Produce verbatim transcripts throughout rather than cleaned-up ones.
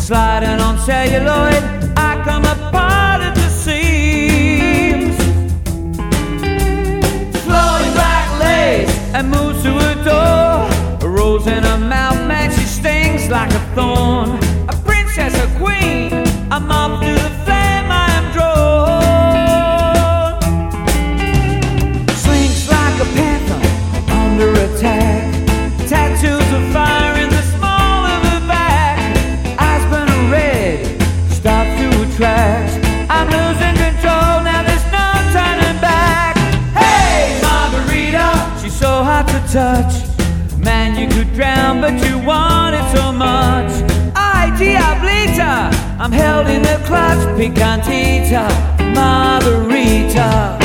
sliding on celluloid, I come apart at the seams. Flowing black lace and moves to a door, a rose in her mouth, man, she stings like a thorn. A princess, a queen, I'm off to the flame I am drawn. Slinks like a panther under attack, tattoos of fire in the small of her back. Eyes burning red, stop to attract. I'm losing control, now there's no turning back. Hey, Margarita, she's so hard to touch. Man, you could drown, but you want it so much. Ay, Diablita, I'm held in the clutch. Picantita, Margarita.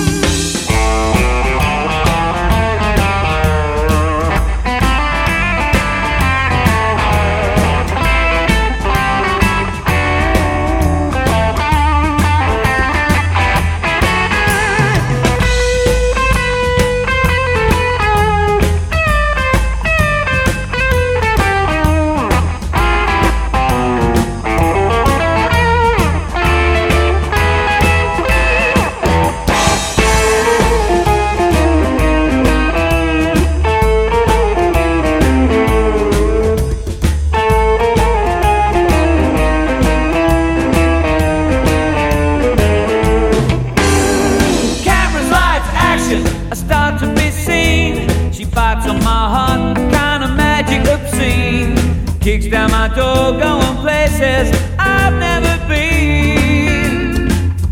I start to be seen. She bites on my heart, kind of magic obscene. Kicks down my door, going places I've never been.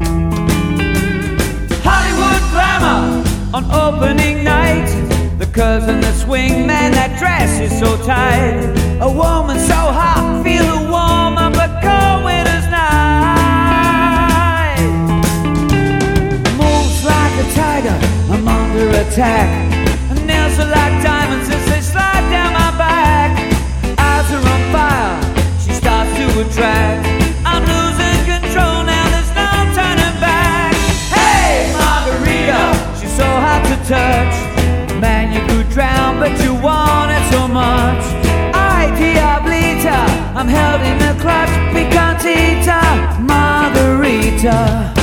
Hollywood glamour on opening night. The curves and the swing, man, that dress is so tight. A woman so hot, feel her warm up a cold winter's night. Moves like a tiger, I'm under attack. Her nails are like diamonds as they slide down my back. Eyes are on fire, she starts to attract. I'm losing control, now there's no turning back. Hey, Margarita, she's so hard to touch. Man, you could drown, but you want it so much. Ay, Diablita, I'm held in the clutch. Picantita, Margarita.